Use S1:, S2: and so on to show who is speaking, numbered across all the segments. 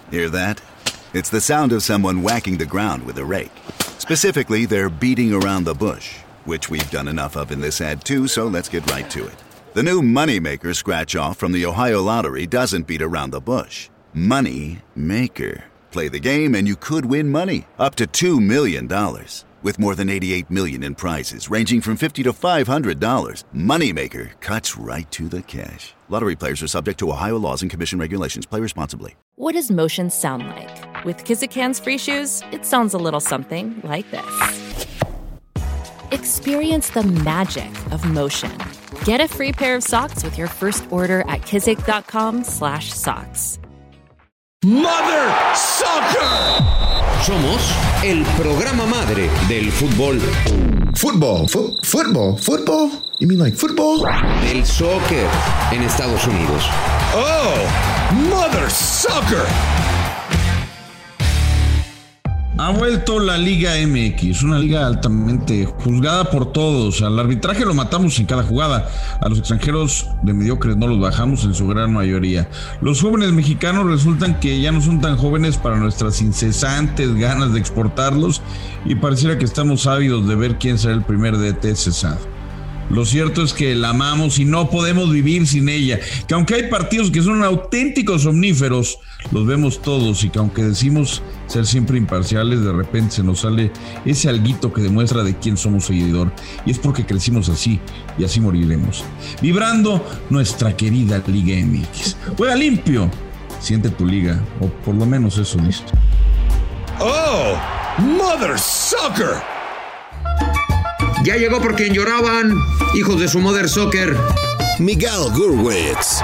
S1: Hear that? It's the sound of someone whacking the ground with a rake. Specifically, they're beating around the bush, which we've done enough of in this ad too, so let's get right to it. The new Moneymaker scratch-off from the Ohio Lottery doesn't beat around the bush. Money Maker. Play the game and you could win money, up to $2 million. With more than $88 million in prizes, ranging from $50 to $500, Moneymaker cuts right to the cash. Lottery players are subject to Ohio laws and commission regulations. Play responsibly.
S2: What does motion sound like? With Kizikans free shoes, it sounds a little something like this. Experience the magic of motion. Get a free pair of socks with your first order at kizik.com/socks.
S3: Mother Soccer.
S4: Somos el programa madre del fútbol.
S3: Football. You mean like football?
S4: Del soccer en Estados Unidos.
S3: Oh, Mother Soccer.
S5: Ha vuelto la Liga MX, una liga altamente juzgada por todos. Al arbitraje lo matamos en cada jugada. A los extranjeros de mediocres no los bajamos en su gran mayoría. Los jóvenes mexicanos resultan que ya no son tan jóvenes para nuestras incesantes ganas de exportarlos y pareciera que estamos ávidos de ver quién será el primer DT cesado. Lo cierto es que la amamos y no podemos vivir sin ella, que aunque hay partidos que son auténticos somníferos, los vemos todos y que aunque decimos ser siempre imparciales, de repente se nos sale ese alguito que demuestra de quién somos seguidor, y es porque crecimos así y así moriremos, vibrando nuestra querida Liga MX. Juega limpio, siente tu liga, o por lo menos eso dice.
S3: Oh, Mother Soccer.
S4: Ya llegó por quien lloraban, hijos de su Mother Soccer.
S6: Miguel Gurwitz.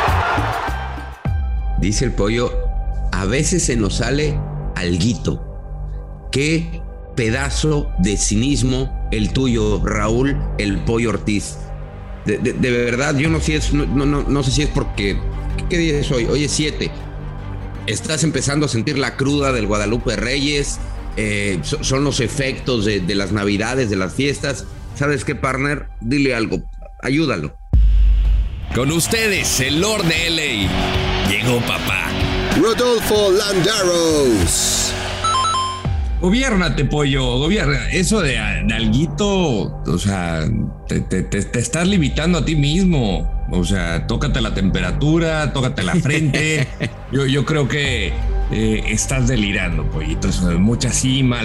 S4: Dice el pollo, a veces se nos sale alguito. Qué pedazo de cinismo el tuyo, Raúl, el Pollo Ortiz. De verdad, yo no sé si es porque... ¿Qué día es hoy? Hoy es 7. Estás empezando a sentir la cruda del Guadalupe Reyes. Son los efectos de las navidades, de las fiestas. ¿Sabes qué, partner? Dile algo, ayúdalo.
S6: Con ustedes, el Lord de LA. Llegó papá. Rodolfo Landeros.
S7: Gobiérnate, pollo, gobierna. Eso de alguito, o sea, te estás limitando a ti mismo. O sea, tócate la temperatura, tócate la frente. Yo creo que estás delirando, pollito. Mucha cima.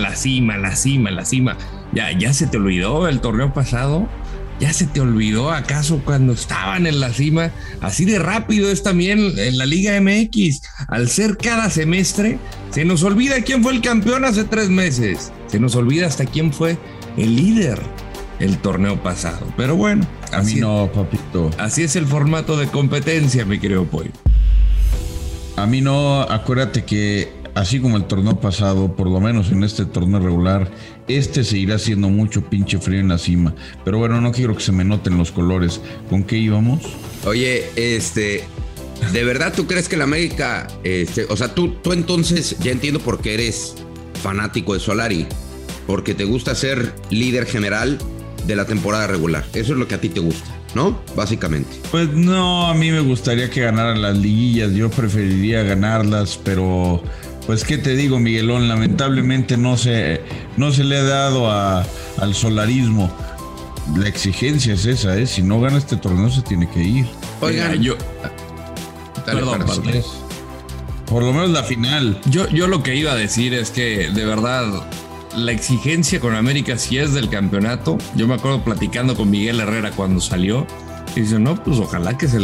S7: ¿Ya se te olvidó el torneo pasado? ¿Ya se te olvidó acaso cuando estaban en la cima? Así de rápido es también en la Liga MX. Al ser cada semestre, se nos olvida quién fue el campeón hace 3 meses. Se nos olvida hasta quién fue el líder el torneo pasado. Pero bueno,
S5: a mí no, papito.
S7: Así es el formato de competencia, mi querido pollo.
S5: A mí no, acuérdate que así como el torneo pasado, por lo menos en este torneo regular, seguirá haciendo mucho pinche frío en la cima. Pero bueno, no quiero que se me noten los colores. ¿Con qué íbamos?
S4: Oye, ¿de verdad tú crees que la América, o sea, tú entonces ya entiendo por qué eres fanático de Solari? Porque te gusta ser líder general de la temporada regular. Eso es lo que a ti te gusta, ¿no? Básicamente.
S5: Pues no, a mí me gustaría que ganaran las liguillas. Yo preferiría ganarlas, pero... Pues qué te digo, Miguelón, lamentablemente no se le ha dado al solarismo. La exigencia es esa, si no gana este torneo se tiene que ir.
S4: Oigan,
S7: Perdón.
S5: Por lo menos la final.
S7: Yo lo que iba a decir es que de verdad la exigencia con América si es del campeonato. Yo me acuerdo platicando con Miguel Herrera cuando salió y dice, no, pues ojalá que se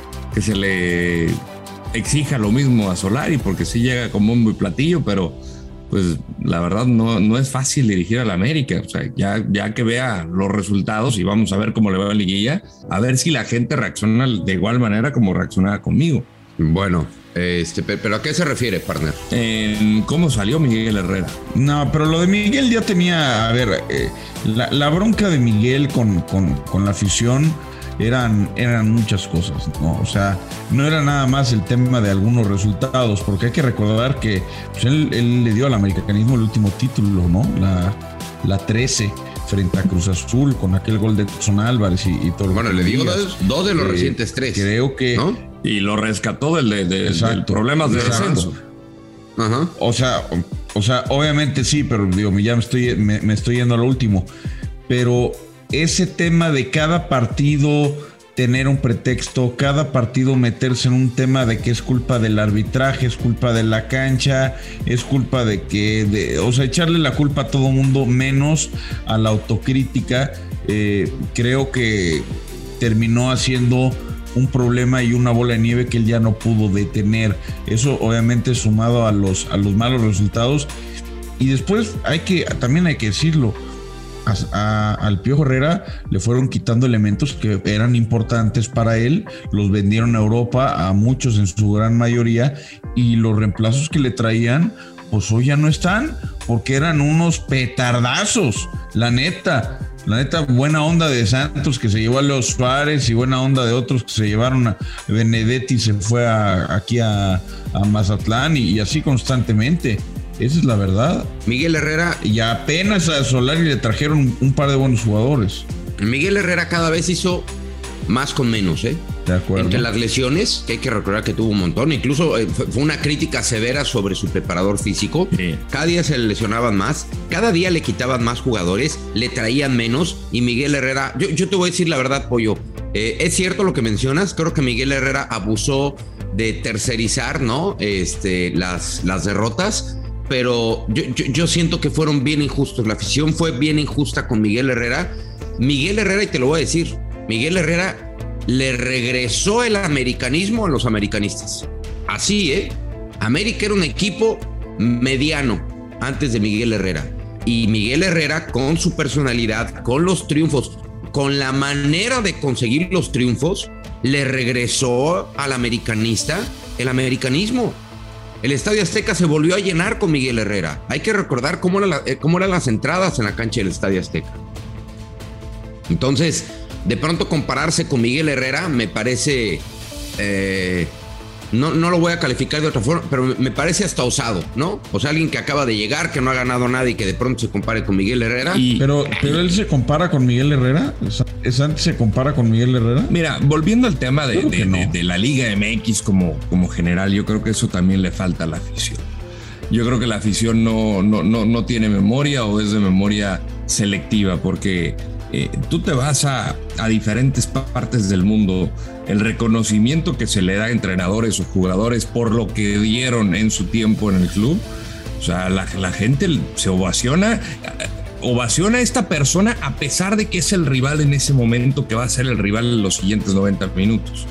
S7: le exija lo mismo a Solari, porque sí llega como un muy platillo, pero pues la verdad no es fácil dirigir a la América. O sea, ya que vea los resultados y vamos a ver cómo le va a la liguilla, a ver si la gente reacciona de igual manera como reaccionaba conmigo.
S4: Bueno, pero ¿a qué se refiere, partner?
S7: ¿Cómo salió Miguel Herrera?
S5: No, pero lo de Miguel ya tenía, a ver, la bronca de Miguel con la afición eran muchas cosas, ¿no? O sea, no era nada más el tema de algunos resultados, porque hay que recordar que pues, él le dio al americanismo el último título, ¿no? La 13 frente a Cruz Azul con aquel gol de Edson Álvarez y todo.
S4: Bueno, le dio dos de los recientes 3.
S5: Creo que...
S4: ¿no?
S7: Y lo rescató del problemas de descenso.
S4: Ajá.
S5: O sea, obviamente sí, pero digo, ya me estoy yendo a lo último. Pero ese tema de cada partido tener un pretexto, cada partido meterse en un tema de que es culpa del arbitraje, es culpa de la cancha, es culpa o sea, echarle la culpa a todo mundo menos a la autocrítica, creo que terminó haciendo un problema y una bola de nieve que él ya no pudo detener. Eso obviamente sumado a los malos resultados. Y después también hay que decirlo, al Piojo Herrera le fueron quitando elementos que eran importantes para él, los vendieron a Europa, a muchos en su gran mayoría, y los reemplazos que le traían pues hoy ya no están, porque eran unos petardazos, la neta, buena onda de Santos que se llevó a Leo Suárez y buena onda de otros que se llevaron a Benedetti, se fue aquí a Mazatlán y así constantemente. Esa es la verdad.
S4: Miguel Herrera.
S5: Y apenas a Solari le trajeron un par de buenos jugadores.
S4: Miguel Herrera cada vez hizo más con menos, ¿eh?
S5: De acuerdo.
S4: Entre las lesiones, que hay que recordar que tuvo un montón, incluso fue una crítica severa sobre su preparador físico.
S7: Sí.
S4: Cada día se le lesionaban más, cada día le quitaban más jugadores, le traían menos, y Miguel Herrera, yo te voy a decir la verdad, Pollo, es cierto lo que mencionas, creo que Miguel Herrera abusó de tercerizar, ¿no? Las derrotas, pero yo siento que fueron bien injustos, la afición fue bien injusta con Miguel Herrera, y te lo voy a decir, Miguel Herrera le regresó el americanismo a los americanistas. Así, América era un equipo mediano antes de Miguel Herrera. Y Miguel Herrera, con su personalidad, con los triunfos, con la manera de conseguir los triunfos, le regresó al americanista el americanismo. El Estadio Azteca se volvió a llenar con Miguel Herrera. Hay que recordar cómo eran las entradas en la cancha del Estadio Azteca. Entonces, de pronto compararse con Miguel Herrera me parece, no lo voy a calificar de otra forma, pero me parece hasta osado, ¿no? O sea, alguien que acaba de llegar, que no ha ganado nada y que de pronto se compare con Miguel Herrera.
S5: Pero él se compara con Miguel Herrera. ¿Santi se compara con Miguel Herrera?
S7: Mira, volviendo al tema de la Liga MX como general, yo creo que eso también le falta a la afición. Yo creo que la afición no tiene memoria o es de memoria selectiva, porque tú te vas a diferentes partes del mundo, el reconocimiento que se le da a entrenadores o jugadores por lo que dieron en su tiempo en el club, o sea, la gente se ovaciona a esta persona a pesar de que es el rival en ese momento, que va a ser el rival en los siguientes 90 minutos.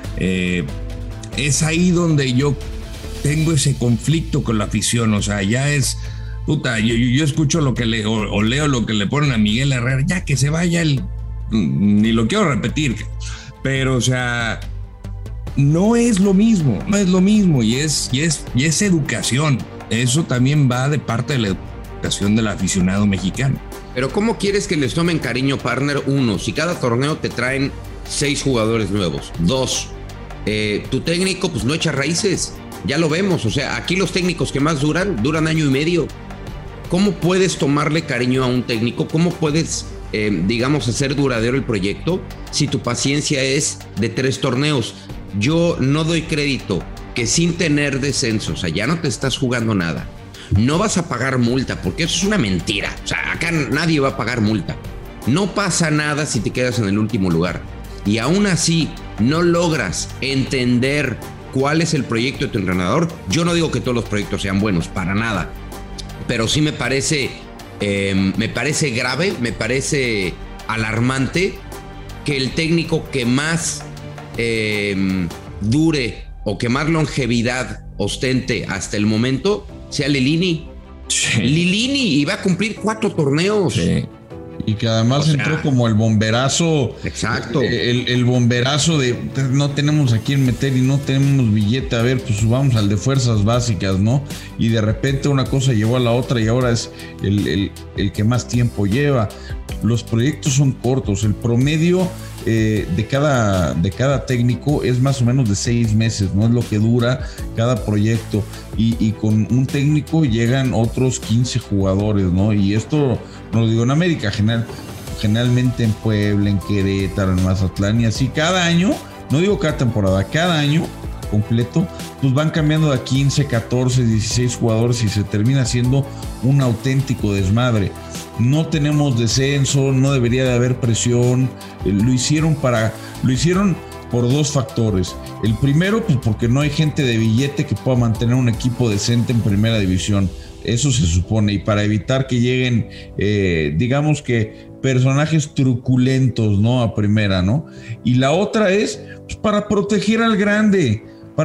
S7: Es ahí donde yo tengo ese conflicto con la afición, o sea, ya es... Puta, yo escucho lo que o leo lo que le ponen a Miguel Herrera, ya que se vaya ni lo quiero repetir, pero o sea, no es lo mismo y es educación. Eso también va de parte de la educación del aficionado mexicano.
S4: Pero ¿cómo quieres que les tomen cariño, partner? Uno, si cada torneo te traen 6 jugadores nuevos. 2, tu técnico pues no echa raíces, ya lo vemos, o sea, aquí los técnicos que más duran año y medio. ¿Cómo puedes tomarle cariño a un técnico? ¿Cómo puedes, hacer duradero el proyecto si tu paciencia es de 3 torneos? Yo no doy crédito que sin tener descenso, o sea, ya no te estás jugando nada, no vas a pagar multa, porque eso es una mentira. O sea, acá nadie va a pagar multa. No pasa nada si te quedas en el último lugar. Y aún así no logras entender cuál es el proyecto de tu entrenador. Yo no digo que todos los proyectos sean buenos, para nada. Pero sí me parece grave, me parece alarmante que el técnico que más dure o que más longevidad ostente hasta el momento sea Lilini. Sí. Lilini iba a cumplir 4 torneos.
S5: Sí. Y que además entró como el bomberazo.
S4: Exacto.
S5: El bomberazo de no tenemos a quién meter y no tenemos billete. A ver, pues subamos al de fuerzas básicas, ¿no? Y de repente una cosa llevó a la otra y ahora es el que más tiempo lleva. Los proyectos son cortos. El promedio de cada técnico es más o menos de 6 meses, ¿no? Es lo que dura cada proyecto. Y con un técnico llegan otros 15 jugadores, ¿no? Y esto no lo digo en América, generalmente en Puebla, en Querétaro, en Mazatlán y así cada año, no digo cada temporada, cada año completo, pues van cambiando de 15, 14, 16 jugadores y se termina siendo un auténtico desmadre. No tenemos descenso, no debería de haber presión. Lo hicieron por dos factores. El primero, pues porque no hay gente de billete que pueda mantener un equipo decente en primera división. Eso se supone, y para evitar que lleguen, digamos que personajes truculentos, ¿no? A primera, ¿no? Y la otra es pues, para proteger al grande,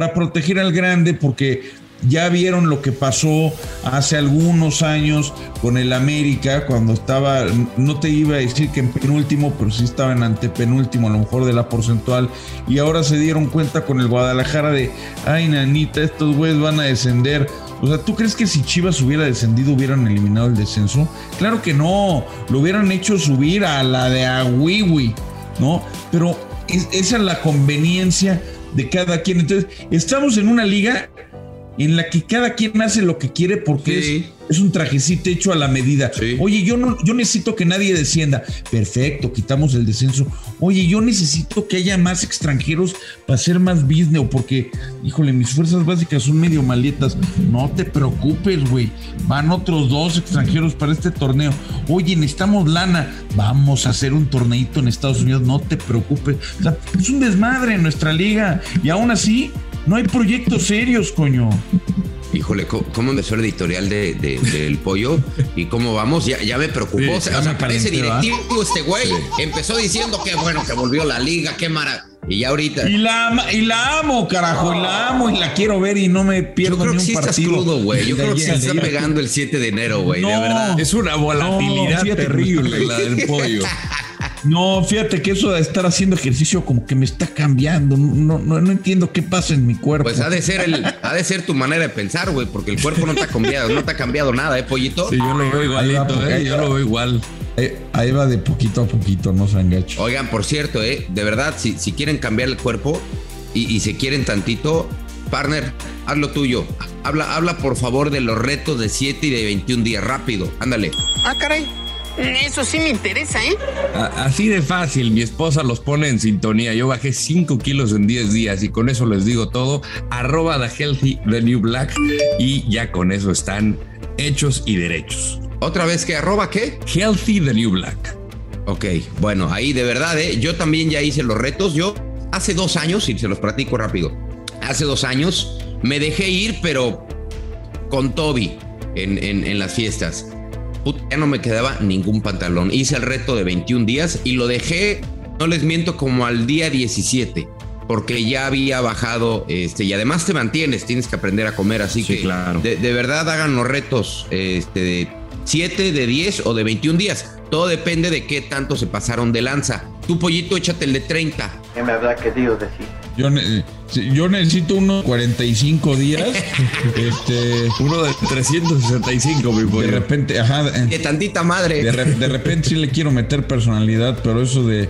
S5: porque ya vieron lo que pasó hace algunos años con el América, cuando estaba, no te iba a decir que en penúltimo, pero sí estaba en antepenúltimo, a lo mejor de la porcentual, y ahora se dieron cuenta con el Guadalajara de, ay, nanita, estos güeyes van a descender. O sea, ¿tú crees que si Chivas hubiera descendido hubieran eliminado el descenso? Claro que no, lo hubieran hecho subir a la de Ahuihui, ¿no? Pero esa es la conveniencia de cada quien. Entonces, estamos en una liga en la que cada quien hace lo que quiere porque sí, es un trajecito hecho a la medida. Sí. Oye, yo necesito que nadie descienda. Perfecto, quitamos el descenso. Oye, yo necesito que haya más extranjeros para hacer más business, o porque, híjole, mis fuerzas básicas son medio malietas. No te preocupes, güey. Van otros 2 extranjeros para este torneo. Oye, necesitamos lana. Vamos a hacer un torneito en Estados Unidos. No te preocupes. O sea, es un desmadre en nuestra liga. Y aún así, no hay proyectos serios, coño.
S4: Híjole, ¿cómo empezó el editorial del Pollo? ¿Y cómo vamos? Ya me preocupó. Sí, o sea, parece directivo este güey. Sí. Empezó diciendo que bueno, que volvió la liga, qué maravilla. Y ya ahorita.
S5: Y la amo, carajo. Y la amo y la quiero ver y no me pierdo ni un partido.
S4: Yo creo que sí estás crudo, güey. Yo creo que se está pegando el 7 de enero, güey. No, de verdad.
S7: Es una volatilidad terrible la del Pollo.
S5: No, fíjate que eso de estar haciendo ejercicio como que me está cambiando. No entiendo qué pasa en mi cuerpo.
S4: Pues ha de ser tu manera de pensar, güey, porque el cuerpo no te ha cambiado nada, Pollito.
S7: Sí, yo lo veo igualito, yo lo veo igual.
S5: Ahí va de poquito a poquito, no se enganchen.
S4: Oigan, por cierto, de verdad, si quieren cambiar el cuerpo y se quieren tantito, partner, haz lo tuyo. Habla por favor de los retos de 7 y de 21 días, rápido, ándale.
S8: Ah, caray. Eso sí me interesa, ¿eh?
S7: Así de fácil, mi esposa los pone en sintonía. Yo bajé 5 kilos en 10 días y con eso les digo todo. @TheHealthyTheNewBlack y ya con eso están hechos y derechos.
S4: ¿Otra vez qué? ¿Qué?
S7: HealthyTheNewBlack.
S4: Ok, bueno, ahí de verdad, yo también ya hice los retos. Yo hace 2 años, y se los platico rápido, hace 2 años me dejé ir, pero con Toby en las fiestas. Ya no me quedaba ningún pantalón. Hice el reto de 21 días y lo dejé, no les miento, como al día 17, porque ya había bajado, y además te mantienes, tienes que aprender a comer, así sí, que claro. De verdad hagan los retos de 7, de 10 o de 21 días. Todo depende de qué tanto se pasaron de lanza. Tu Pollito, échate el de 30.
S9: ¿Qué me habrá querido decir?
S5: Yo necesito unos 45 días.
S7: Uno de 365, mi pollo.
S5: De repente,
S4: de tantita madre.
S5: De repente sí le quiero meter personalidad, pero eso de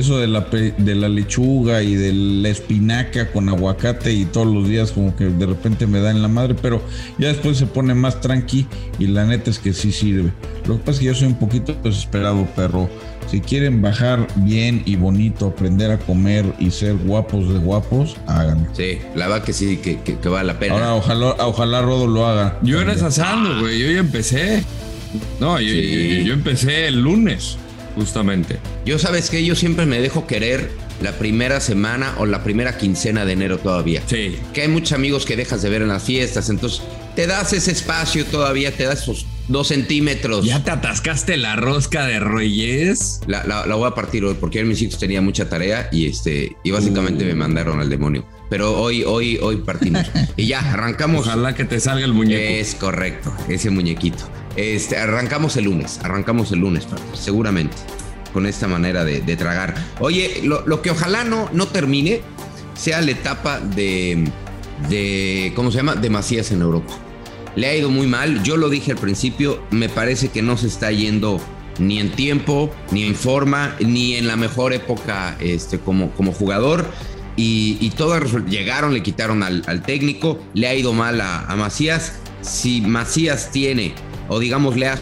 S5: la lechuga y de la espinaca con aguacate y todos los días como que de repente me da en la madre, pero ya después se pone más tranqui y la neta es que sí sirve. Lo que pasa es que yo soy un poquito desesperado, perro. Si quieren bajar bien y bonito, aprender a comer y ser guapos de guapos, háganlo.
S4: Sí, la verdad que sí, que vale la pena.
S5: Ahora ojalá Rodo lo haga.
S7: Yo en esa sando, güey, yo ya empecé. No, yo empecé el lunes, justamente.
S4: Yo, ¿sabes qué? Yo siempre me dejo querer la primera semana o la primera quincena de enero todavía.
S7: Sí.
S4: Que hay muchos amigos que dejas de ver en las fiestas, entonces te das ese espacio todavía, te das esos 2 centímetros.
S7: ¿Ya te atascaste la rosca de Reyes?
S4: La voy a partir hoy porque mis hijos tenían mucha tarea y básicamente me mandaron al demonio. Pero hoy partimos. Y ya, arrancamos.
S7: Ojalá que te salga el muñeco.
S4: Es correcto, ese muñequito. Arrancamos el lunes, seguramente, con esta manera de tragar. Oye, lo que ojalá no termine sea la etapa de ¿cómo se llama? De Macías en Europa. Le ha ido muy mal, yo lo dije al principio, me parece que no se está yendo ni en tiempo, ni en forma, ni en la mejor época como jugador. Y todos llegaron, le quitaron al técnico, le ha ido mal a Macías. Si Macías tiene, o digamos le ha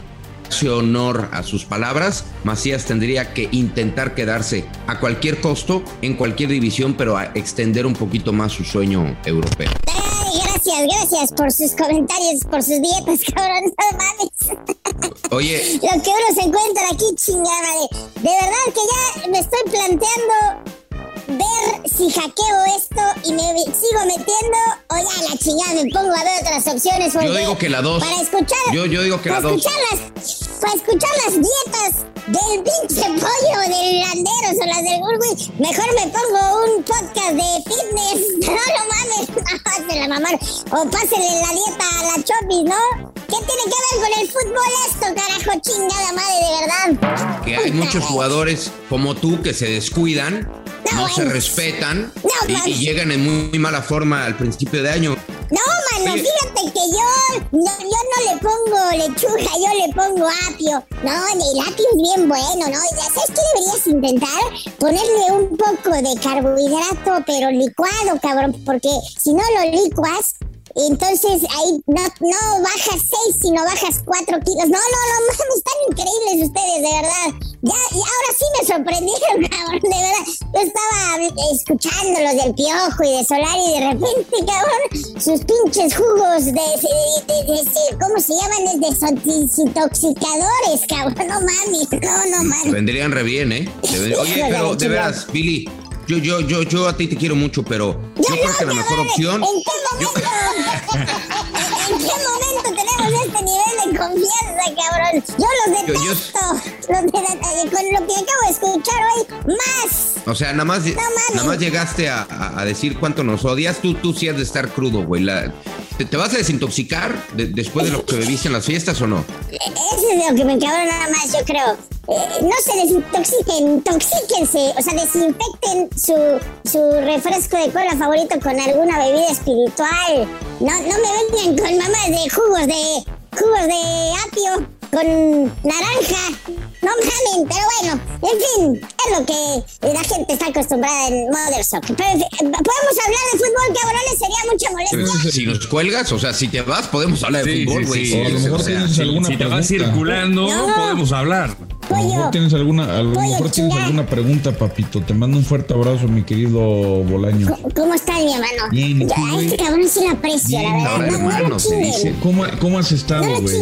S4: darse honor a sus palabras, Macías tendría que intentar quedarse a cualquier costo en cualquier división, pero a extender un poquito más su sueño europeo.
S9: Gracias por sus comentarios, por sus dietas, cabrón, no mames.
S4: Oye.
S9: Lo que uno se encuentra aquí, chingada. De verdad que ya me estoy planteando ver si hackeo esto y me sigo metiendo o ya la chingada me pongo a ver otras opciones.
S4: Yo digo que la 2.
S9: Para escuchar.
S4: Yo digo que la 2.
S9: Para escuchar las dietas del pinche pollo, del Landeros o las del Gurgui, mejor me pongo un podcast de fitness. No mames, no se la mamaron. O pásenle la dieta a la Chopis, ¿no? ¿Qué tiene que ver con el fútbol esto, carajo? Chingada madre, de verdad.
S4: Que hay muchos jugadores como tú que se descuidan, no se respetan y llegan en muy mala forma al principio de año.
S9: No, mano, fíjate que yo no le pongo lechuga, yo le pongo apio. No, el apio es bien bueno, ¿no? ¿Sabes qué deberías intentar? Ponerle un poco de carbohidrato, pero licuado, cabrón, porque si no lo licuas, entonces ahí no bajas 6, sino bajas 4 kilos. No, mames, están increíbles ustedes, de verdad. Y ahora sí me sorprendieron, cabrón, de verdad. Yo estaba escuchando los del Piojo y de Solari y de repente, cabrón, sus pinches jugos de ¿cómo se llaman? Desintoxicadores, cabrón. No mames.
S4: Vendrían re bien, ¿eh? Oye, pero de veras, Billy, yo a ti te quiero mucho, pero yo creo que la mejor opción...
S9: ¿En qué momento tenemos este nivel de confianza, cabrón? Yo los detesto. Con lo que acabo de escuchar hoy, más.
S4: O sea, nada más llegaste a decir cuánto nos odias. Tú sí has de estar crudo, güey. ¿Te vas a desintoxicar después de lo que bebiste en las fiestas o no?
S9: Eso es lo que me encabrona nada más, yo creo. No se desintoxiquen, intoxíquense, o sea, desinfecten su refresco de cola favorito con alguna bebida espiritual. No me vengan con mamás de jugos de apio con naranja. No mamen, pero bueno, en fin, es lo que la gente está acostumbrada en Mother Soccer. Pero podemos hablar de fútbol, cabrones, sería mucha molestia.
S4: Si nos cuelgas, o sea, si te vas, podemos hablar de fútbol, güey.
S5: Sí, a lo mejor tienes alguna pregunta.
S7: Si te vas circulando, podemos hablar.
S5: A lo mejor tienes alguna pregunta, papito. Te mando un fuerte abrazo, mi querido Bolaño.
S9: ¿Cómo estás, mi hermano?
S5: Bien,
S9: a este cabrón sí lo aprecio, la verdad.
S4: Hermano, se dice.
S5: ¿Cómo has estado, güey?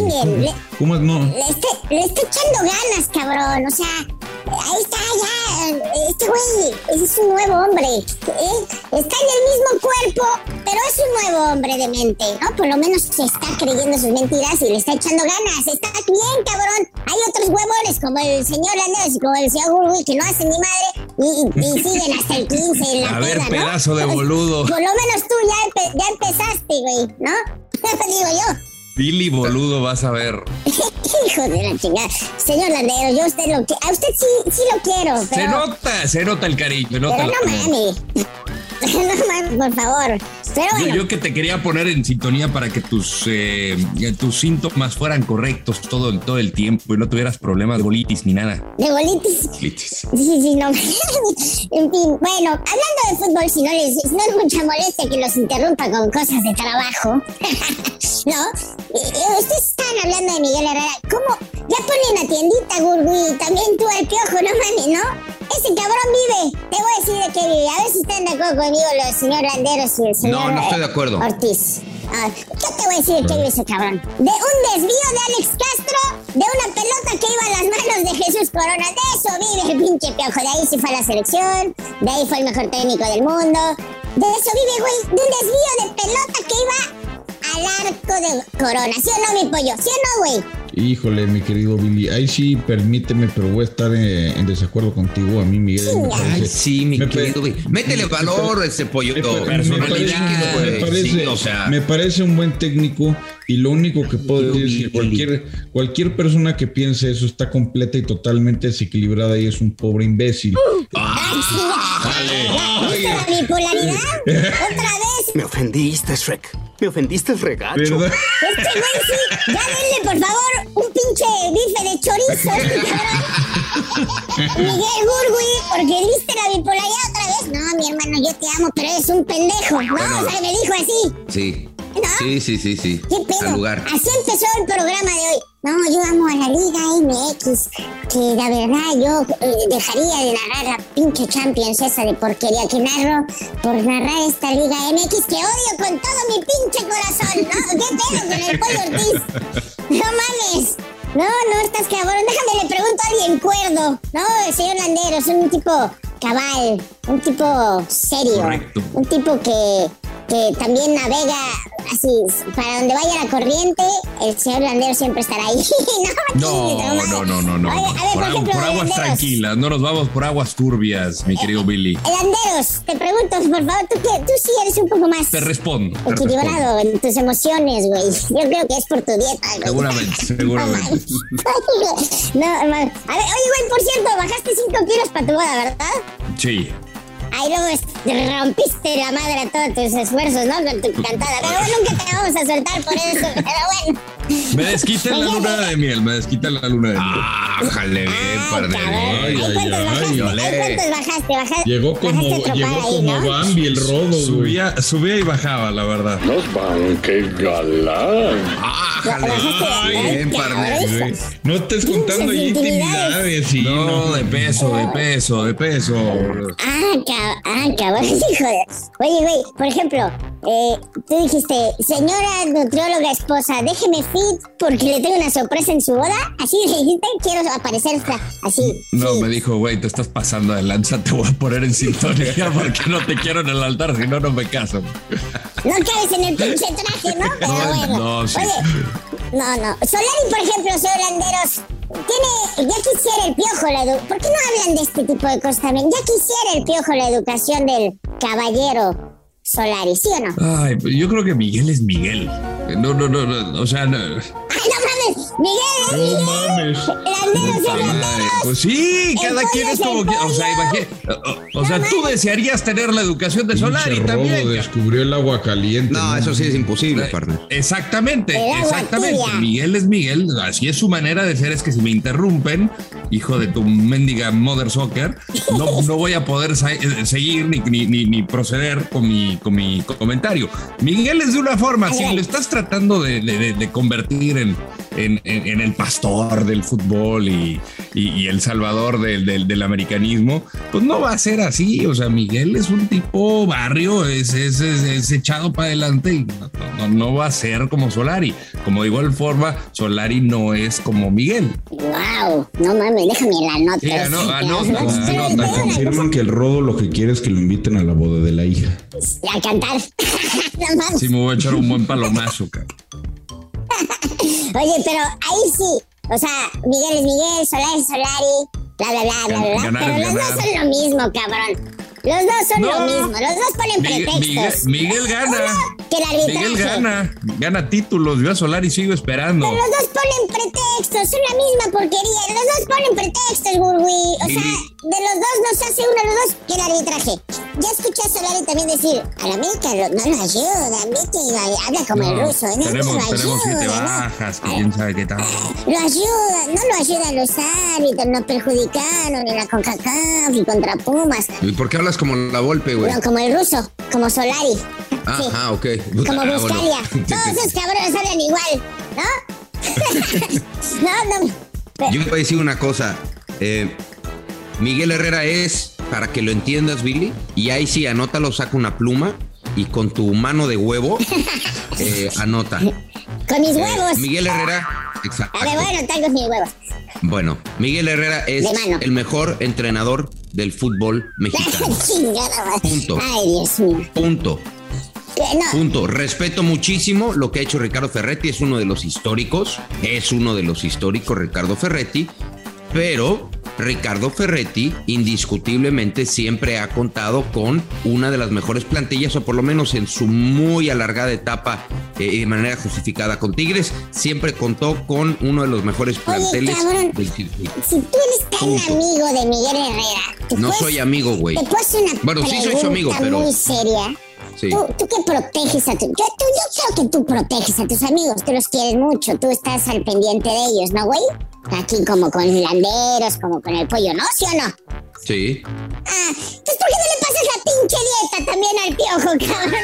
S9: Le está echando ganas, cabrón. O sea, ahí está ya. Este güey es un nuevo hombre. Está en el mismo cuerpo, pero es un nuevo hombre de mente, ¿no? Por lo menos se está creyendo sus mentiras y le está echando ganas. Está bien, cabrón. Hay otros huevones como el señor Landeros y como el señor Gurgui que no hacen ni madre y siguen hasta el 15 en la peda,
S7: A ver,
S9: ¿no?
S7: pedazo de boludo.
S9: Por lo menos tú ya empezaste, güey, ¿no? Digo yo.
S7: Billy boludo, vas a ver.
S9: Hijo de la chingada. Señor Landero, yo a usted sí lo quiero, pero...
S7: Se nota el cariño,
S9: pero no mames. No mames, por favor. Pero bueno.
S7: Yo que te quería poner en sintonía para que tus síntomas fueran correctos todo el tiempo y no tuvieras problemas de bolitis ni nada.
S9: ¿De bolitis? Sí, no. En fin, bueno, hablando de fútbol, si no es mucha molestia que los interrumpa con cosas de trabajo, ¿no? Ustedes están hablando de Miguel Herrera. ¿Cómo? Ya ponen la tiendita, Gurgui, también tú al Piojo, no mames, ¿no? Ese cabrón vive. Te voy a decir de qué vive. A ver si están de acuerdo conmigo los señores Landeros y el señor...
S4: No estoy de acuerdo.
S9: Ortiz. ¿Qué te voy a decir de qué vive ese cabrón? De un desvío de Alex Castro, de una pelota que iba a las manos de Jesús Corona. De eso vive el pinche Piojo. De ahí sí fue a la selección, de ahí fue el mejor técnico del mundo. De eso vive, güey. De un desvío de pelota que iba al arco de Corona. ¿Sí o no, mi pollo? ¿Sí o no, güey?
S5: Híjole, mi querido Billy, ahí sí, permíteme, pero voy a estar en desacuerdo contigo. A mí, Miguel, me parece...
S4: Ay, sí, mi querido Billy. Métele valor a ese pollito.
S5: Me parece un buen técnico y lo único que puedo decir es que cualquier persona que piense eso está completa y totalmente desequilibrada y es un pobre imbécil.
S9: ¿Viste la bipolaridad? ¿Otra vez?
S10: Me ofendiste, Shrek. Me ofendiste el regacho.
S9: Güey sí, ya denle por favor un pinche bife de chorizo. Miguel Gurgui, porque viste la bipolaridad otra vez. No, mi hermano, yo te amo, pero eres un pendejo. No, o sea, me dijo así.
S4: Sí. Sí.
S9: ¿Qué pedo?
S4: Al lugar.
S9: Así empezó el programa de hoy. No, yo amo a la Liga MX, que la verdad yo dejaría de narrar la pinche Champions esa de porquería que narro por narrar esta Liga MX que odio con todo mi pinche corazón, ¿no? ¿Qué pedo con el Pollo Ortiz? No mames. No, estás cabrón. Déjame, le pregunto a alguien cuerdo. No, el señor Landeros, un tipo cabal, un tipo serio.
S7: Correcto.
S9: Un tipo que también navega así, para donde vaya la corriente, el señor Landeros siempre estará ahí.
S7: No.
S9: Oye, a ver, por ejemplo,
S7: por aguas
S9: Landeros.
S7: tranquilas, no nos vamos por aguas turbias, mi querido Billy.
S9: Landeros, te pregunto, por favor, tú sí eres un poco más
S7: Te respondo.
S9: equilibrado en tus emociones, güey. Yo creo que es por tu dieta, güey.
S7: Seguramente.
S9: No, a ver, oye, güey, por cierto, bajaste 5 kilos para tu boda, ¿verdad?
S7: Sí.
S9: Ahí luego rompiste la madre a todos tus esfuerzos, ¿no? Con tu cantada. Pero bueno, nunca te vamos a soltar por eso. Pero bueno.
S7: Me desquita la luna de miel,
S4: Ájale,
S9: ¿Cuántos bajaste?
S5: Llegó como
S9: ahí, ¿no?
S5: Bambi el rodo, güey.
S7: Subía y bajaba, la verdad.
S3: Nos van, qué galán.
S4: Ájale. Bien, partner.
S5: No estés contando ahí intimidades. Sí,
S7: No, de peso.
S9: Cabrón, hijo de... Oye, güey, por ejemplo, tú dijiste, señora nutrióloga esposa, déjeme fit porque le tengo una sorpresa en su boda. Así le dijiste, quiero aparecer así.
S7: No,
S9: sí.
S7: me dijo, güey, te estás pasando de lanza, te voy a poner en sintonía porque no te quiero en el altar, si no, no me caso.
S9: No cabes en el pinche traje, ¿no? Pero bueno.
S7: No, sí.
S9: Oye, no. Solari, por ejemplo, señor Landeros, ya quisiera el Piojo ¿por qué no hablan de este tipo de cosas también? Ya quisiera el Piojo la educación del caballero Solari, ¿sí o no?
S7: Ay, yo creo que Miguel es Miguel. No, o sea, no.
S9: ¡Ay, no mames! ¡Miguel es Miguel!
S5: No mames.
S9: ¡Landeros es Landeros!
S7: Pues sí, cada quien es como que, o sea, tú desearías tener la educación de Solari
S5: Pinche
S7: también.
S5: robo descubrió el agua caliente.
S4: No, eso sí es imposible, partner.
S7: Exactamente.
S9: Tibia.
S7: Miguel es Miguel, así es su manera de ser, es que si me interrumpen, hijo de tu mendiga Mother Soccer, no voy a poder seguir ni proceder con mi comentario. Miguel es de una forma, si lo estás tratando de convertir en el pastor del fútbol y el salvador del americanismo, pues no va a ser así. O sea, Miguel es un tipo barrio, es echado para adelante y no va a ser como Solari. Como de igual forma, Solari no es como Miguel.
S9: ¡Wow! No mames, déjame la nota.
S7: Sí, anota.
S5: Confirman que el rodo lo que quiere es que lo inviten a la boda de la hija.
S9: A cantar. No mames.
S7: Sí, me voy a echar un buen palomazo, cabrón.
S9: Oye, pero ahí sí. O sea, Miguel es Miguel, Solari es Solari, bla. Pero los dos son lo mismo, cabrón. Los dos son lo mismo. Los dos ponen pretextos.
S7: Miguel gana.
S9: Que el arbitraje.
S7: Miguel gana títulos. Yo a Solari sigo esperando.
S9: Pero los dos ponen pretextos. Son la misma porquería. Los dos ponen pretextos, Gurgui. O sea, de los dos no se hace uno, los dos que el arbitraje. Ya escuché a Solari también decir, a la América no lo ayuda, habla como el ruso.
S7: Tenemos 7 bajas, que quién sabe qué tal.
S9: Lo ayuda, no lo ayudan los árbitros, no perjudicaron ni la CONCACAF y contra Pumas.
S4: ¿Y por qué hablas como la Volpe, güey?
S9: No, como el ruso, como Solari.
S4: Ajá,
S9: sí.
S4: ok.
S9: Como Buscalia.
S4: Bueno.
S9: Todos esos cabrones hablan igual, ¿no? No.
S4: Yo te voy a decir una cosa. Miguel Herrera es, para que lo entiendas, Billy, y ahí sí, anótalo, saca una pluma y con tu mano de huevo, anota.
S9: Con mis huevos.
S4: Miguel Herrera, exacto.
S9: A ver, bueno, tengo mis huevos.
S4: Bueno, Miguel Herrera es el mejor entrenador del fútbol mexicano. Punto.
S9: Ay, Dios mío.
S4: Punto.
S9: No.
S4: Punto. Respeto muchísimo lo que ha hecho Ricardo Ferretti, es uno de los históricos, Ricardo Ferretti, pero Ricardo Ferretti indiscutiblemente siempre ha contado con una de las mejores plantillas, o por lo menos en su muy alargada etapa de manera justificada con Tigres, siempre contó con uno de los mejores planteles.
S9: Oye, cabrón,
S4: del circuito.
S9: si tú eres tan amigo de Miguel Herrera,
S4: no soy amigo, güey.
S9: Te puedo hacer una
S4: bueno, sí soy su amigo, pero
S9: muy seria.
S4: Sí.
S9: Tú que proteges a yo creo que tú proteges a tus amigos, tú los quieres mucho, tú estás al pendiente de ellos, ¿no, güey? Aquí como con Landeros, como con el Pollo, ¿no? ¿Sí o no?
S4: Sí.
S9: Entonces, ¿por qué no le pasas la pinche dieta también al Piojo, cabrón.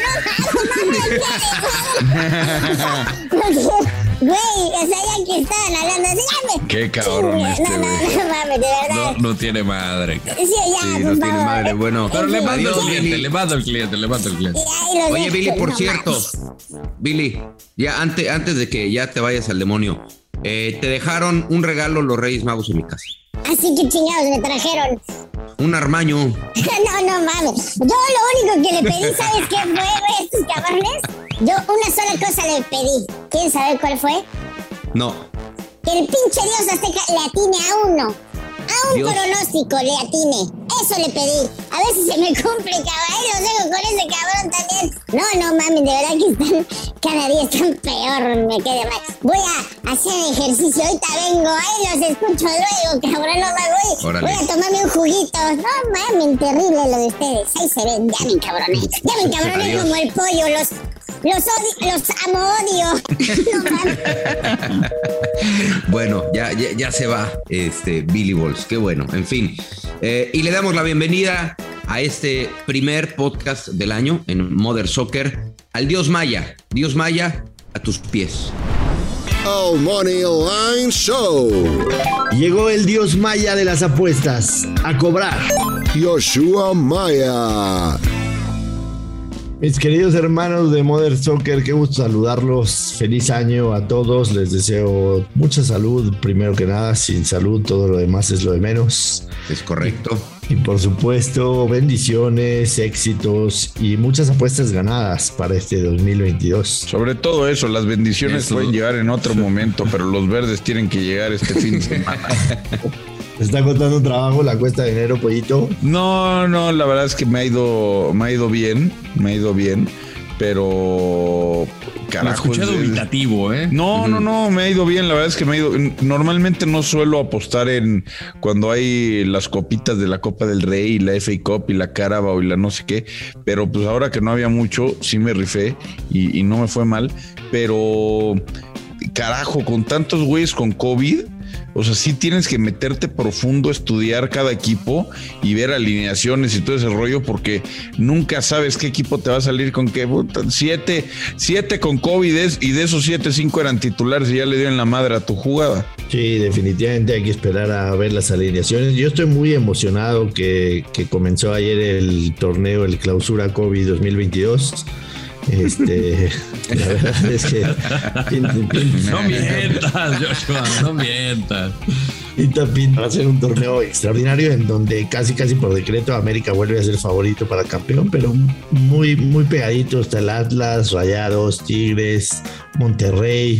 S9: Güey, o sea, ya que estaban hablando así,
S5: qué cabrón
S9: no mames, de verdad.
S7: No tiene madre.
S9: Sí, ya,
S4: no tiene madre. Bueno,
S7: pero le mando
S4: adiós,
S7: le mando al cliente.
S4: Oye, Billy, por cierto, Billy, ya antes de que ya te vayas al demonio, te dejaron un regalo los Reyes Magos en mi casa.
S9: Así que chingados me trajeron.
S4: Un armaño.
S9: No mames. Yo lo único que le pedí, ¿sabes qué fue, güey? Estos cabrones. Yo una sola cosa le pedí. ¿Quieren saber cuál fue?
S4: No.
S9: Que el pinche Dios Azteca le atine a uno. A un
S4: Dios.
S9: pronóstico le atine. Eso le pedí. A ver si se me cumple, cabrón. Ahí los dejo con ese cabrón también. No mames, de verdad que están... Cada día están peor, me quedé mal. Voy a hacer ejercicio, ahorita vengo. Ahí los escucho luego, cabrón. No me voy. Voy a tomarme un juguito. No mames, terrible lo de ustedes. Ahí se ven, ya me encabroné. Ya me encabroné como el pollo. Los amo, odio. No mames.
S4: Bueno, ya se va Billy Balls, qué bueno, en fin. Y le damos la bienvenida a este primer podcast del año en Mother Soccer al Dios Maya. Dios Maya, a tus pies.
S6: El Money Line Show.
S11: Llegó el Dios Maya de las apuestas a cobrar.
S6: Yoshua Maya.
S11: Mis queridos hermanos de Mother Soccer, qué gusto saludarlos. Feliz año a todos. Les deseo mucha salud, primero que nada. Sin salud, todo lo demás es lo de menos.
S4: Es correcto.
S11: Y por supuesto, bendiciones, éxitos y muchas apuestas ganadas para este 2022.
S5: Sobre todo eso, las bendiciones pueden llegar en otro momento, pero los verdes tienen que llegar este fin de semana.
S11: ¿Te está costando trabajo la cuesta de enero, pollito?
S5: No, la verdad es que me ha ido bien, pero carajo.
S7: Me escuché dubitativo, ¿eh?
S5: No, me ha ido bien, la verdad es que me ha ido. Normalmente no suelo apostar en cuando hay las copitas de la Copa del Rey, y la FA Cup y la Carabao y la no sé qué, pero pues ahora que no había mucho, sí me rifé y no me fue mal, pero carajo, con tantos güeyes con COVID, o sea, sí tienes que meterte profundo, estudiar cada equipo y ver alineaciones y todo ese rollo, porque nunca sabes qué equipo te va a salir con qué. Siete con COVID y de esos 5 eran titulares y ya le dio en la madre a tu jugada.
S11: Sí, definitivamente hay que esperar a ver las alineaciones. Yo estoy muy emocionado que comenzó ayer el torneo, el Clausura COVID 2022. La verdad es que
S7: no mientas, Joshua, no mientas.
S11: Pinta va a ser un torneo extraordinario en donde casi por decreto América vuelve a ser favorito para campeón, pero muy pegadito está el Atlas, Rayados, Tigres, Monterrey.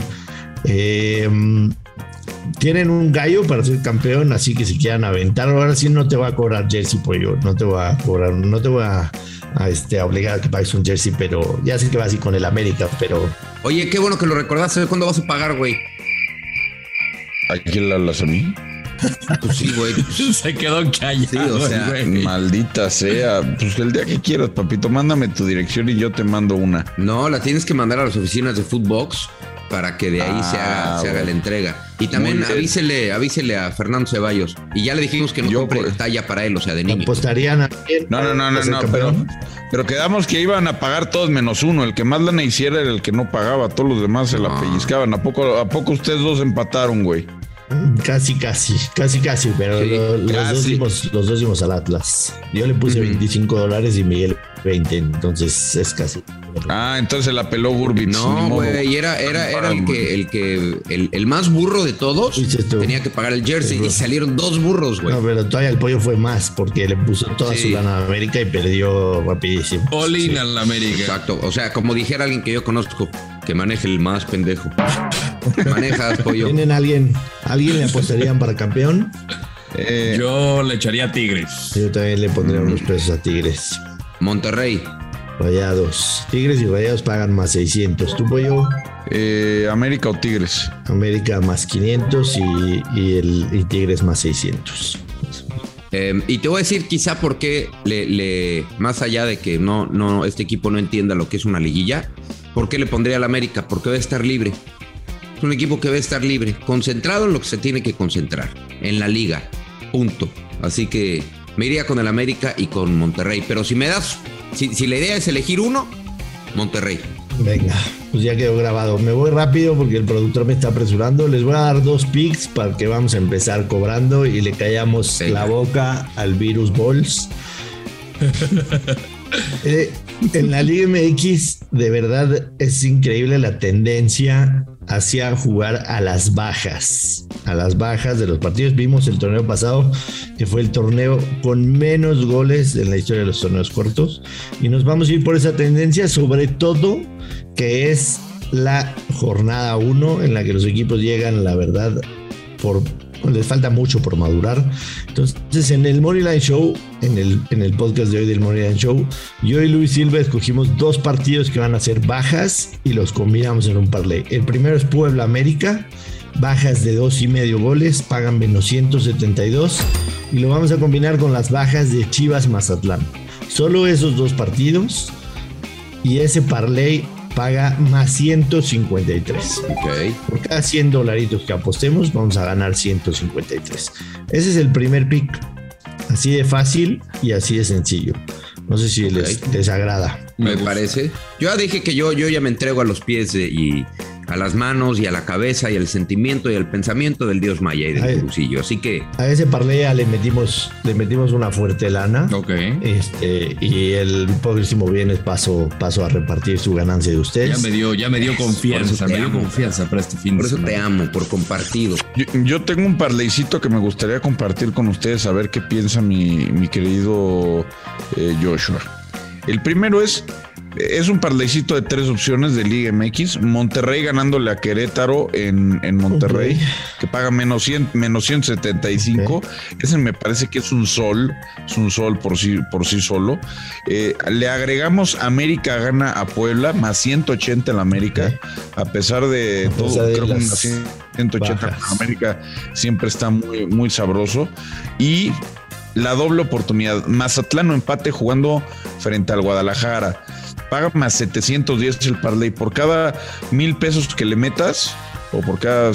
S11: Tienen un gallo para ser campeón, así que si quieran aventar, ahora sí no te va a cobrar jersey, pollo, no te voy a obligar a que pagues un jersey, pero ya sé que vas así con el América, pero...
S4: Oye, qué bueno que lo recordaste. ¿Cuándo vas a pagar, güey?
S5: ¿A quién le hablas a mí?
S4: Pues sí, güey.
S7: Se quedó callado.
S4: Sí, o sea,
S7: güey.
S5: Maldita sea. Pues el día que quieras, papito, mándame tu dirección y yo te mando una.
S4: No, la tienes que mandar a las oficinas de Footbox para que de ahí se haga la entrega. Y también avísele a Fernando Ceballos. Y ya le dijimos que no compre talla para él, o sea, de niño.
S11: ¿Apostarían a quién?
S5: No, pero quedamos que iban a pagar todos menos uno. El que más lana hiciera era el que no pagaba. Todos los demás se la pellizcaban. ¿A poco ustedes dos empataron, güey?
S11: Casi, pero sí, los dos dimos al Atlas. Yo le puse $25 y Miguel 20, entonces es casi.
S5: Entonces la peló Gurbitz.
S4: No, güey, era el más burro de todos. Tenía que pagar el jersey y salieron 2 burros, güey.
S11: No, pero todavía el pollo fue más porque le puso toda su lana a América y perdió rapidísimo.
S7: All-in a la América.
S4: Exacto, o sea, como dijera alguien que yo conozco, que maneje el más pendejo. Manejas, pollo.
S11: ¿Tienen alguien le apostarían para campeón?
S7: Yo le echaría a Tigres.
S11: Yo también le pondría unos pesos a Tigres.
S4: Monterrey.
S11: Rayados. Tigres y Rayados pagan más 600. ¿Tú, pollo?
S5: América o Tigres.
S11: América más 500 y Tigres más 600.
S4: Y te voy a decir quizá porque más allá de que no este equipo no entienda lo que es una liguilla, ¿por qué le pondría al América? Porque va a estar libre. Es un equipo que va a estar libre, concentrado en lo que se tiene que concentrar, en la liga, punto. Así que me iría con el América y con Monterrey. Pero si me das, si la idea es elegir uno, Monterrey.
S11: Venga, pues ya quedó grabado. Me voy rápido porque el productor me está apresurando. Les voy a dar 2 picks para que vamos a empezar cobrando y le callamos la boca al Virus Balls. En la Liga MX, de verdad es increíble la tendencia hacia jugar a las bajas de los partidos. Vimos el torneo pasado, que fue el torneo con menos goles en la historia de los torneos cortos, y nos vamos a ir por esa tendencia, sobre todo que es la jornada 1 en la que los equipos llegan, la verdad, les falta mucho por madurar. Entonces, en el Moneyline Show, en el podcast de hoy del Moneyline Show, yo y Luis Silva escogimos 2 partidos que van a ser bajas y los combinamos en un parlay. El primero es Puebla América, bajas de 2.5 goles, pagan menos 172, y lo vamos a combinar con las bajas de Chivas Mazatlán. Solo esos 2 partidos, y ese parlay paga más 153.
S4: Okay.
S11: Por cada $100 que apostemos, vamos a ganar 153. Ese es el primer pick. Así de fácil y así de sencillo. No sé si les agrada.
S4: Me parece. Yo ya dije que yo ya me entrego a los pies y a las manos y a la cabeza y al sentimiento y al pensamiento del dios maya y del Gurusillo. Así que
S11: a ese parlay le metimos una fuerte lana.
S7: Ok.
S11: Y el próximo viernes paso a repartir su ganancia de ustedes.
S7: Ya me dio confianza. Me dio confianza para este fin de semana.
S4: Por eso te amo, por compartido.
S5: Yo tengo un parlaycito que me gustaría compartir con ustedes, a ver qué piensa mi querido Joshua. El primero es un parlaycito de 3 opciones de Liga MX. Monterrey ganándole a Querétaro en Monterrey, que paga menos 175. Ese me parece que es un sol por sí solo. Le agregamos América gana a Puebla, más 180 en la América. A pesar de todo, creo que más 180 en América siempre está muy, muy sabroso. Y la doble oportunidad, Mazatlán o empate jugando frente al Guadalajara, paga más 710 el parlay. Por cada $1,000 que le metas, o por cada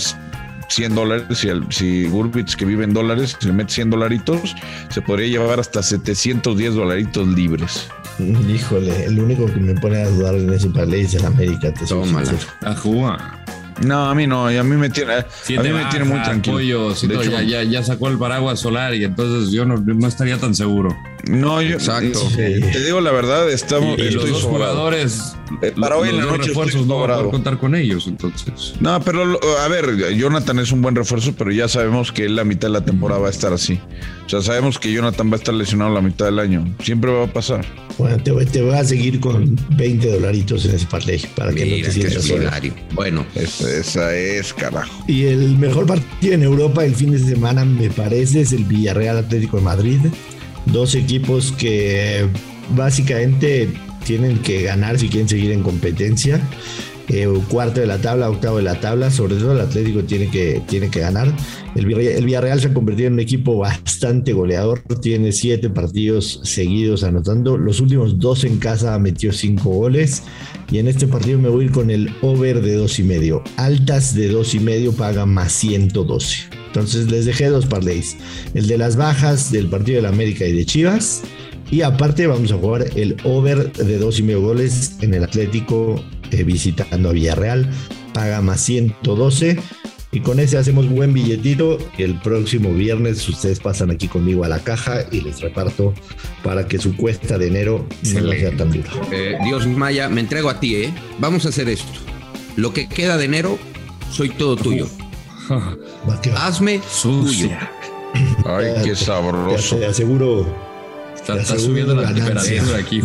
S5: $100, si Gurbitz, que vive en dólares, le mete $100, se podría llevar hasta $710 libres.
S11: Híjole, el único que me pone a dudar en ese parlay es el América.
S4: Tómala.
S7: A jugar.
S5: No, a mí no, y a mí me tiene, tiene muy tranquilo.
S7: Pollo, de hecho, ya sacó el paraguas solar y entonces yo no estaría tan seguro.
S5: No,
S4: exacto.
S5: Te digo la verdad,
S7: estoy los 2 jugadores
S5: para hoy en la noche
S7: refuerzos no van a poder contar con ellos, entonces.
S5: No, pero a ver, Jonathan es un buen refuerzo, pero ya sabemos que la mitad de la temporada va a estar así. O sea, sabemos que Jonathan va a estar lesionado la mitad del año. Siempre va a pasar.
S11: Bueno, te voy a seguir con $20 en ese parlay para que no te sientas solo.
S4: Bueno,
S5: esa es, carajo.
S11: Y el mejor partido en Europa el fin de semana, me parece, es el Villarreal Atlético de Madrid. 2 equipos que básicamente tienen que ganar si quieren seguir en competencia. Cuarto de la tabla, octavo de la tabla. Sobre todo el Atlético tiene que ganar. El Villarreal se ha convertido en un equipo bastante goleador. Tiene 7 partidos seguidos anotando. Los últimos 2 en casa metió 5 goles. Y en este partido me voy a ir con el over de 2.5. Altas de 2.5 pagan más 112. Entonces les dejé 2 parlays. El de las bajas del partido de la América y de Chivas. Y aparte vamos a jugar el over de 2.5 goles en el Atlético visitando a Villarreal. Paga más 112. Y con ese hacemos buen billetito. Y el próximo viernes ustedes pasan aquí conmigo a la caja y les reparto para que su cuesta de enero no sea tan dura.
S4: Dios Maya, me entrego a ti, Vamos a hacer esto. Lo que queda de enero, soy todo tuyo. Hazme tuyo.
S5: Ay, qué sabroso.
S11: Te aseguro.
S7: Está subiendo la temperatura aquí.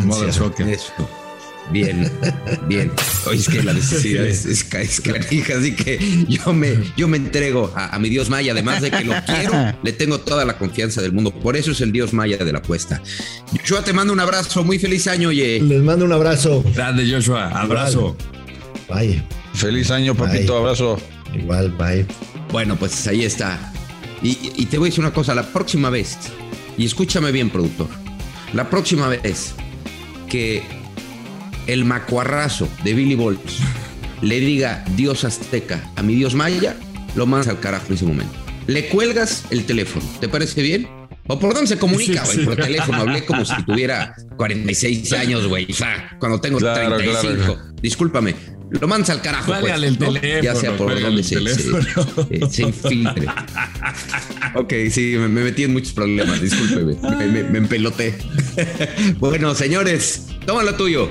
S4: Bien. Oye, es que la necesidad es canija, así que yo me entrego a mi Dios Maya. Además de que lo quiero, le tengo toda la confianza del mundo. Por eso es el Dios Maya de la apuesta. Joshua, te mando un abrazo. Muy feliz año, oye.
S11: Les mando un abrazo.
S7: Grande, Joshua. Abrazo.
S11: Bye.
S5: Feliz año, papito.
S11: Bye.
S5: Abrazo.
S11: Igual, bye.
S4: Bueno, pues ahí está. Y te voy a decir una cosa. La próxima vez, y escúchame bien, productor, la próxima vez que el macuarrazo de Billy Balls le diga Dios azteca a mi Dios maya, lo mandas al carajo en ese momento. Le cuelgas el teléfono. ¿Te parece bien? ¿O por dónde se comunica, güey? Por teléfono. Hablé como si tuviera 46 años, güey. O sea, cuando tengo 35. Claro. Discúlpame. Lo mandas al carajo, pues,
S7: el teléfono,
S4: ya sea por donde se infiltre. Ok, sí, me metí en muchos problemas. Discúlpeme. Me empeloté. Bueno, señores, toma lo tuyo.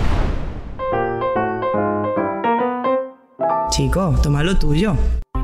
S12: Chico, toma lo tuyo.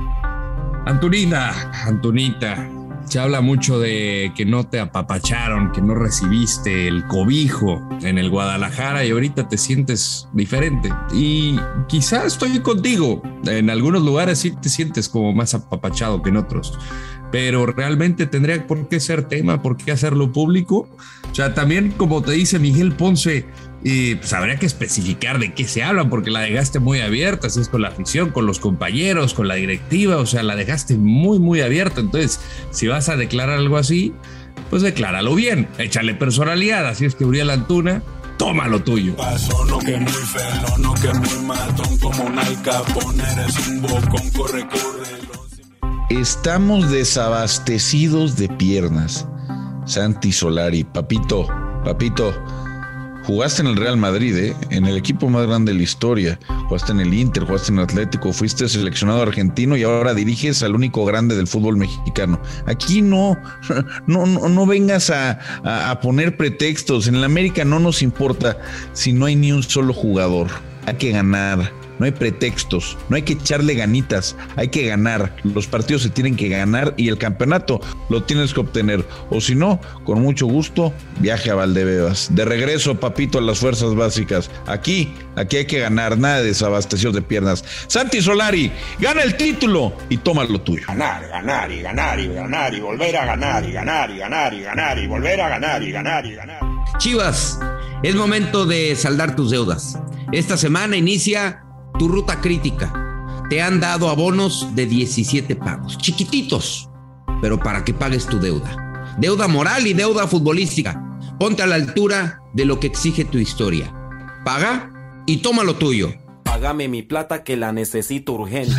S7: Antonita, se habla mucho de que no te apapacharon, que no recibiste el cobijo en el Guadalajara y ahorita te sientes diferente. Y quizás estoy contigo. En algunos lugares sí te sientes como más apapachado que en otros. Pero realmente tendría por qué ser tema, por qué hacerlo público. O sea, también como te dice Miguel Ponce, pues habría que especificar de qué se habla, porque la dejaste muy abierta, si es con la afición, con los compañeros, con la directiva, o sea, la dejaste muy, muy abierta. Entonces, si vas a declarar algo así, pues decláralo bien, échale personalidad. Así es que Uriel Antuna, toma lo tuyo.
S13: Paso, no que muy feo, no que muy matón, como un Al Capone, eres un bocón, corre.
S5: Estamos desabastecidos de piernas. Santi Solari, papito, jugaste en el Real Madrid, en el equipo más grande de la historia. Jugaste en el Inter, jugaste en el Atlético, fuiste seleccionado argentino y ahora diriges al único grande del fútbol mexicano. Aquí no vengas a poner pretextos. En el América no nos importa si no hay ni un solo jugador. Hay que ganar. No hay pretextos, no hay que echarle ganitas, hay que ganar. Los partidos se tienen que ganar y el campeonato lo tienes que obtener. O si no, con mucho gusto, viaje a Valdebebas. De regreso, papito, a las fuerzas básicas. Aquí hay que ganar, nada de desabastecidos de piernas. Santi Solari, gana el título y toma lo tuyo.
S14: Ganar y volver a ganar y volver a ganar.
S4: Chivas, es momento de saldar tus deudas. Esta semana inicia tu ruta crítica. Te han dado abonos de 17 pagos, chiquititos, pero para que pagues tu deuda. Deuda moral y deuda futbolística. Ponte a la altura de lo que exige tu historia. Paga y toma lo tuyo.
S15: Págame mi plata que la necesito urgente.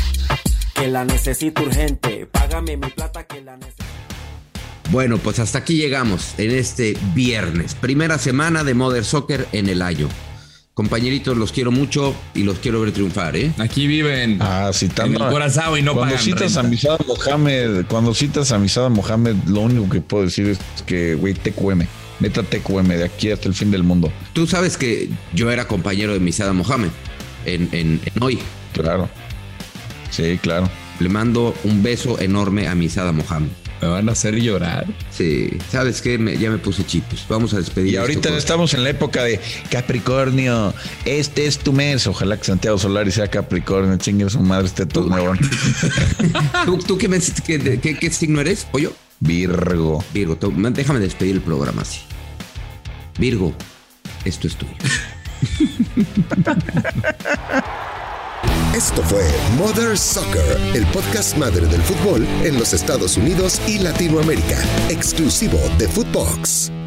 S15: Págame mi plata que la necesito.
S4: Bueno, pues hasta aquí llegamos en este viernes. Primera semana de Mother Soccer en el año. Compañeritos, los quiero mucho y los quiero ver triunfar, ¿eh?
S7: Aquí viven
S5: citando,
S7: en el Curazao y no pagan
S5: renta. Cuando citas a Misada Mohamed, lo único que puedo decir es que, güey, TQM. Neta TQM, de aquí hasta el fin del mundo.
S4: Tú sabes que yo era compañero de Misada Mohamed en Hoy.
S5: Claro. Sí, claro.
S4: Le mando un beso enorme a Misada Mohamed.
S7: ¿Me van a hacer llorar?
S4: Sí, ¿sabes qué? Ya me puse chitos. Vamos a despedir.
S5: Y ahorita estamos en la época de Capricornio. Este es tu mes. Ojalá que Santiago Solari sea Capricornio. Chingue su madre este torneo.
S4: ¿Tú qué signo eres, pollo?
S5: Virgo.
S4: Déjame despedir el programa así. Virgo, esto es tuyo.
S6: Esto fue Mother Soccer, el podcast madre del fútbol en los Estados Unidos y Latinoamérica, exclusivo de Footbox.